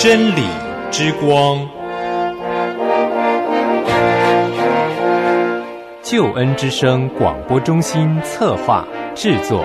真理之光， 救恩之声广播中心策划制作。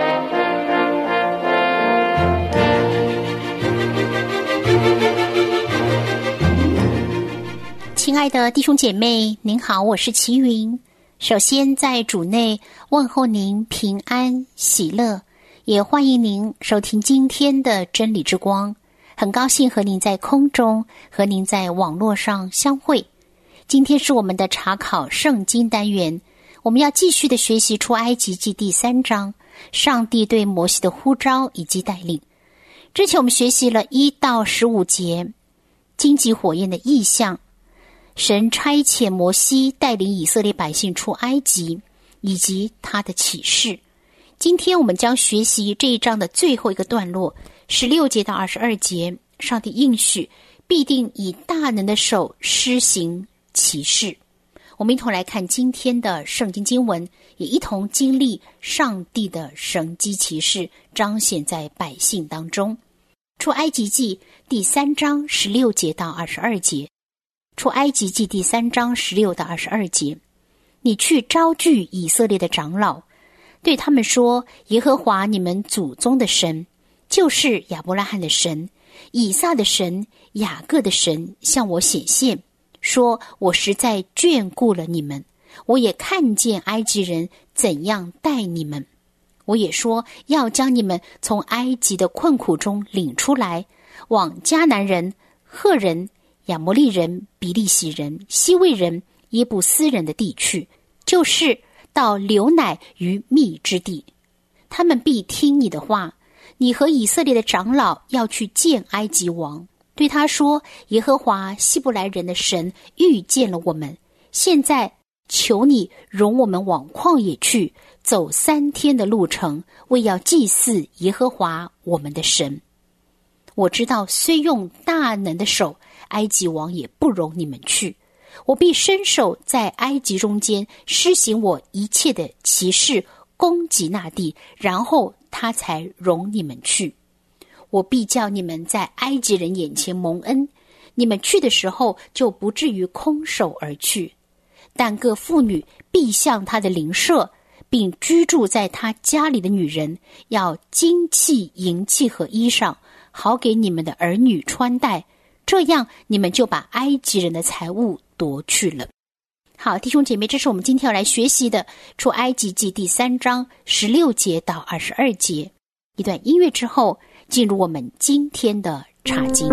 亲爱的弟兄姐妹，您好，我是齐云。首先在主内问候您平安喜乐，也欢迎您收听今天的真理之光。很高兴和您在空中，和您在网络上相会。今天是我们的查考圣经单元，我们要继续的学习出埃及记第3章，上帝对摩西的呼召以及带领。之前我们学习了1到15节，荆棘火焰的意象，神差遣摩西带领以色列百姓出埃及，以及他的启示。今天我们将学习这一章的最后一个段落，16节到22节，上帝应许必定以大能的手施行启示。我们一同来看今天的圣经经文，也一同经历上帝的神迹奇事彰显在百姓当中。出埃及记第3章16节到22节，出埃及记第3章16到22节，你去招聚以色列的长老，对他们说，耶和华你们祖宗的神，就是亚伯拉罕的神，以撒的神，雅各的神，向我显现，说我实在眷顾了你们，我也看见埃及人怎样待你们，我也说要将你们从埃及的困苦中领出来，往迦南人、赫人、亚摩利人、比利洗人、西魏人、耶布斯人的地去，就是到流奶与蜜之地。他们必听你的话，你和以色列的长老要去见埃及王，对他说，耶和华希伯来人的神遇见了我们，现在求你容我们往旷野去，走3天的路程，为要祭祀耶和华我们的神。我知道虽用大能的手，埃及王也不容你们去，我必伸手在埃及中间施行我一切的奇事，攻击那地，然后他才容你们去。我必叫你们在埃及人眼前蒙恩，你们去的时候就不至于空手而去。但各妇女必向他的邻舍，并居住在他家里的女人，要金器、银器和衣裳，好给你们的儿女穿戴，这样你们就把埃及人的财物夺去了。好，弟兄姐妹，这是我们今天要来学习的出埃及记第3章16节到22节。一段音乐之后，进入我们今天的查经。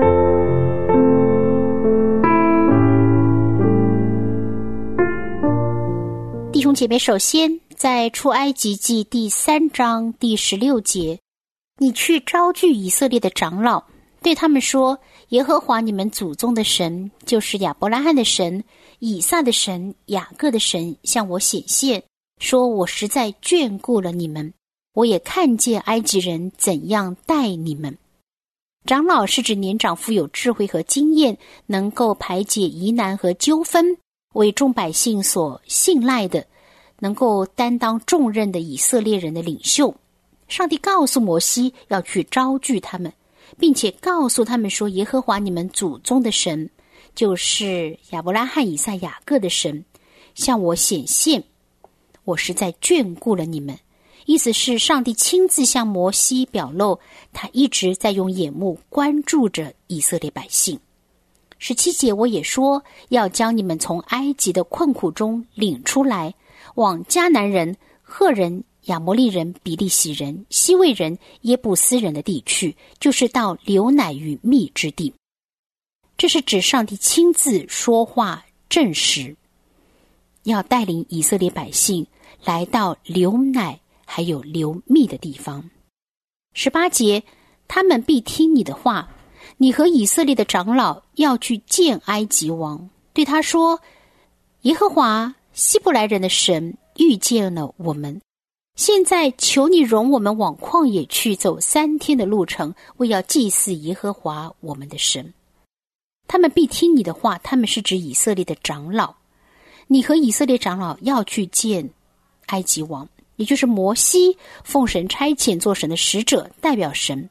弟兄姐妹，首先在出埃及记第3章第16节，你去招聚以色列的长老，对他们说，耶和华你们祖宗的神，就是亚伯拉罕的神，以撒的神，雅各的神，向我显现，说我实在眷顾了你们，我也看见埃及人怎样待你们。长老是指年长富有智慧和经验，能够排解疑难和纠纷，为众百姓所信赖的，能够担当重任的以色列人的领袖。上帝告诉摩西要去招聚他们，并且告诉他们说，耶和华你们祖宗的神，就是亚伯拉罕、以撒、雅各的神，向我显现，我实在眷顾了你们。意思是上帝亲自向摩西表露，他一直在用眼目关注着以色列百姓。17节，我也说要将你们从埃及的困苦中领出来，往迦南人、赫人、亚摩利人、比利洗人、西魏人、耶布斯人的地去，就是到流奶与蜜之地。这是指上帝亲自说话证实，要带领以色列百姓来到流奶还有流蜜的地方。18节，他们必听你的话，你和以色列的长老要去见埃及王，对他说，耶和华希伯来人的神遇见了我们，现在求你容我们往旷野去，走3天的路程，为要祭祀耶和华我们的神。他们必听你的话，他们是指以色列的长老，你和以色列长老要去见埃及王，也就是摩西奉神差遣做神的使者，代表神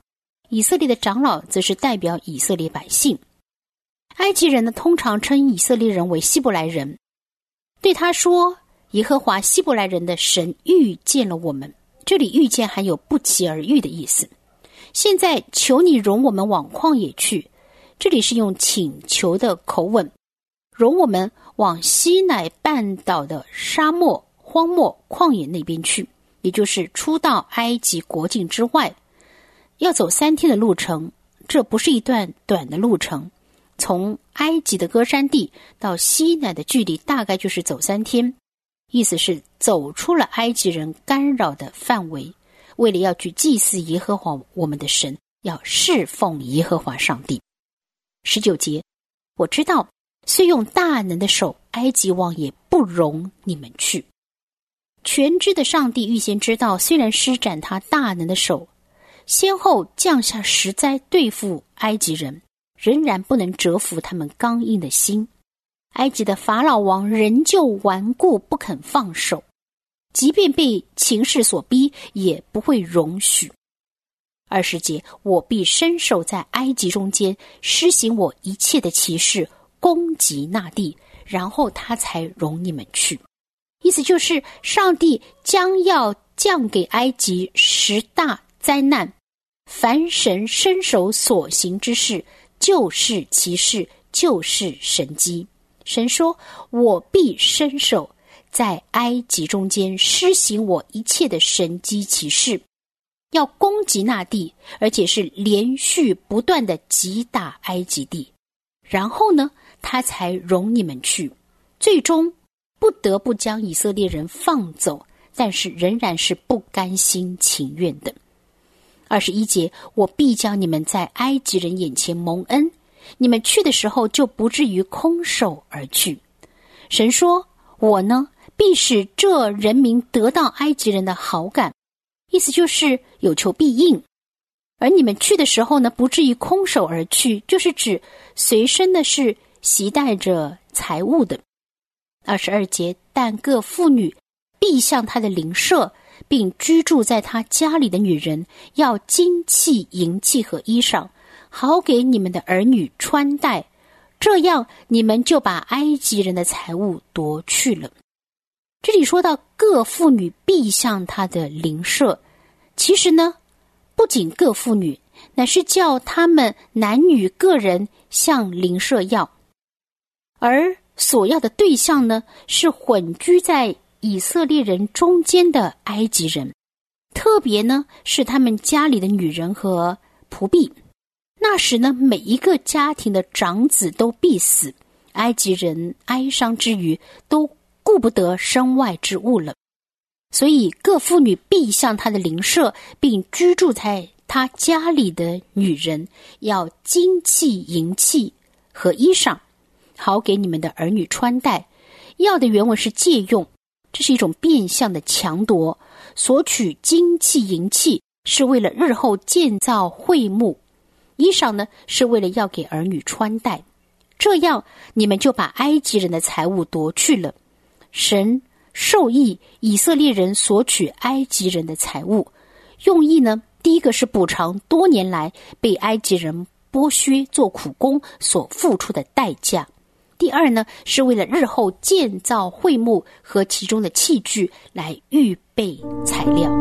以色列的长老则是代表以色列百姓。埃及人呢，通常称以色列人为希伯来人，对他说，耶和华希伯来人的神遇见了我们。这里遇见含有不期而遇的意思。现在求你容我们往旷野去，这里是用请求的口吻，容我们往西乃半岛的沙漠、荒漠、旷野那边去，也就是出到埃及国境之外，要走3天的路程。这不是一段短的路程，从埃及的歌珊地到西乃的距离大概就是走3天，意思是走出了埃及人干扰的范围，为了要去祭祀耶和华我们的神，要侍奉耶和华上帝。19节，我知道虽用大能的手，埃及王也不容你们去。全知的上帝预先知道，虽然施展他大能的手，先后降下10灾对付埃及人，仍然不能折服他们刚硬的心。埃及的法老王仍旧顽固不肯放手，即便被情势所逼，也不会容许。20节，我必伸手在埃及中间施行我一切的奇事，攻击那地，然后他才容你们去。意思就是上帝将要降给埃及10大灾难，凡神伸手所行之事，就是奇事，就是神迹。神说，我必伸手在埃及中间施行我一切的神迹奇事，要攻击那地，而且是连续不断的击打埃及地，然后呢，他才容你们去。最终不得不将以色列人放走，但是仍然是不甘心情愿的。21节，我必将你们在埃及人眼前蒙恩，你们去的时候就不至于空手而去。神说，我呢，必使这人民得到埃及人的好感，意思就是有求必应。而你们去的时候呢，不至于空手而去，就是指随身的是携带着财物的。22节，但各妇女必向他的邻舍，并居住在他家里的女人，要金器、银器和衣裳，好给你们的儿女穿戴，这样你们就把埃及人的财物夺去了。这里说到各妇女必向他的邻舍，其实呢，不仅各妇女，乃是叫他们男女个人向邻舍要，而所要的对象呢，是混居在以色列人中间的埃及人，特别呢是他们家里的女人和仆婢。那时呢，每一个家庭的长子都必死，埃及人哀伤之余都顾不得身外之物了，所以各妇女必向他的邻舍，并居住在他家里的女人，要金器、银器和衣裳，好给你们的儿女穿戴。要的原文是借用，这是一种变相的强夺，索取金器、银器是为了日后建造会幕，衣裳呢是为了要给儿女穿戴，这样你们就把埃及人的财物夺去了。神授意以色列人索取埃及人的财物，用意呢，第一个是补偿多年来被埃及人剥削做苦工所付出的代价，第二呢，是为了日后建造会幕和其中的器具来预备材料。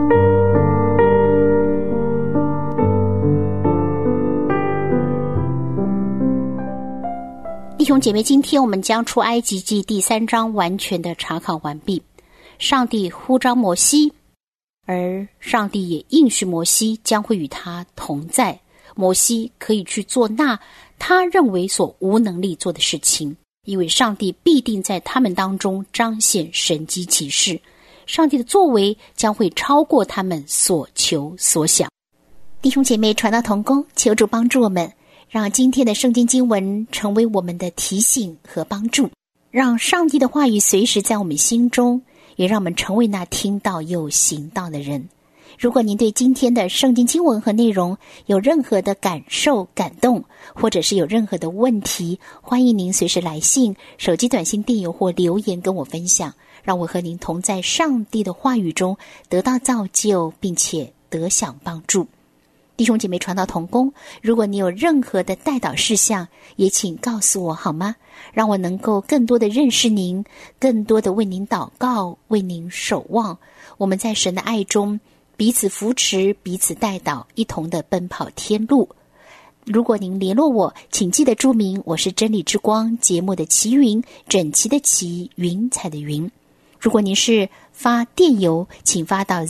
弟兄姐妹，今天我们将出埃及记第3章完全的查考完毕。上帝呼召摩西，而上帝也应许摩西将会与他同在，摩西可以去做那他认为所无能力做的事情，因为上帝必定在他们当中彰显神迹奇事，上帝的作为将会超过他们所求所想。弟兄姐妹，传道同工，求主帮助我们，让今天的圣经经文成为我们的提醒和帮助，让上帝的话语随时在我们心中，也让我们成为那听到又行道的人。如果您对今天的圣经经文和内容有任何的感受、感动，或者是有任何的问题，欢迎您随时来信、手机短信电邮或留言跟我分享，让我和您同在上帝的话语中得到造就，并且得享帮助。 弟兄姐妹传道同工，如果你有任何的代祷事项，也请告诉我好吗？让我能够更多的认识您，更多的为您祷告，为您守望。我们在神的爱中彼此扶持，彼此代祷，一同的奔跑天路。如果您联络我，请记得注明我是真理之光节目的齐云，整齐的齐，云彩的云。如果您是发电邮，请发到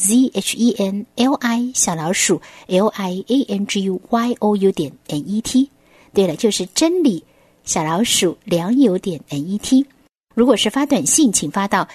zhenli_lianguyu.net。 对了，就是真理良友.net。 如果是发短信，请发到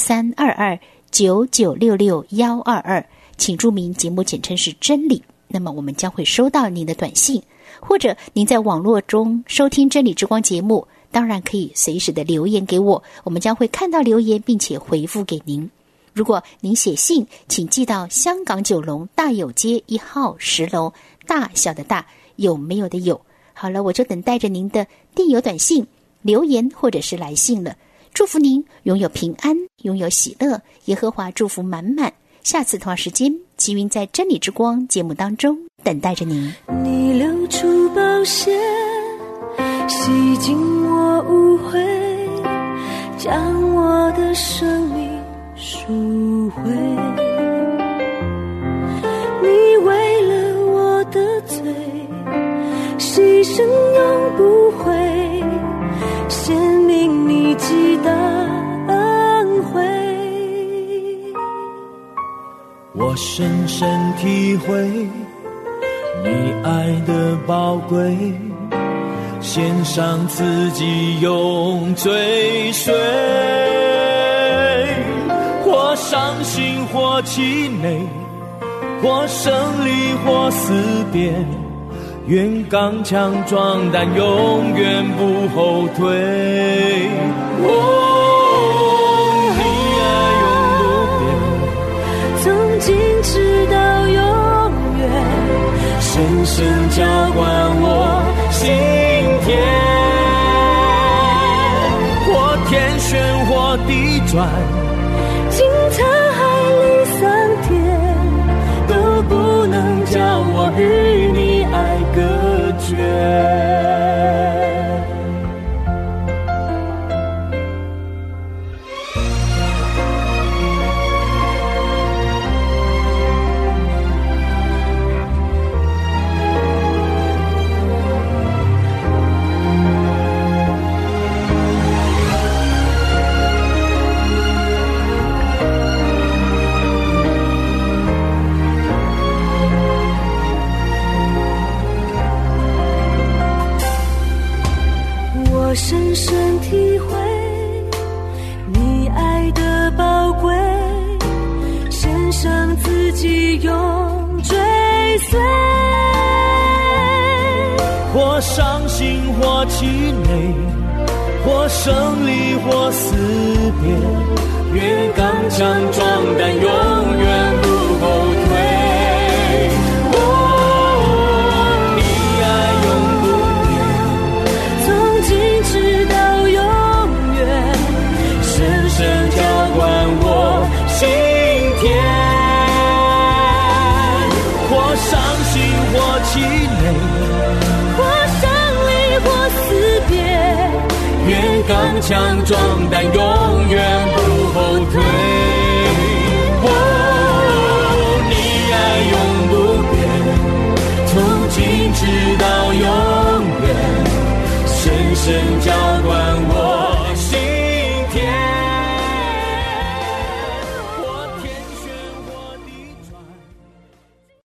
132299662122，请注明节目简称是真理，那么我们将会收到您的短信。或者您在网络中收听真理之光节目，当然可以随时的留言给我，我们将会看到留言并且回复给您。如果您写信，请寄到香港九龙大有街1号10楼，大小的大，有没有的有。好了，我就等待着您的电邮、短信、留言或者是来信了。祝福您拥有平安，拥有喜乐，耶和华祝福满满。下次同样时间，齐云在真理之光节目当中等待着您。 你流出宝血，洗净我污秽，将我的生命赎回。你为了我的罪，牺牲永不悔，显明你极大恩惠。 我深深体会你爱的宝贵，献上自己永追随，或伤心或气馁，或胜利或思辨，愿刚强壮胆，永远不后退。 直到永远，深深浇灌我心田， 或天旋或地转， 经沧海里桑田，都不能叫我与你爱隔绝。我深深体会你爱的宝贵，献上自己永追随， 或伤心或气馁，或胜利或思辨，愿刚强壮胆，永远不后退。气馁，或胜利，或思辨， 愿刚强壮胆，永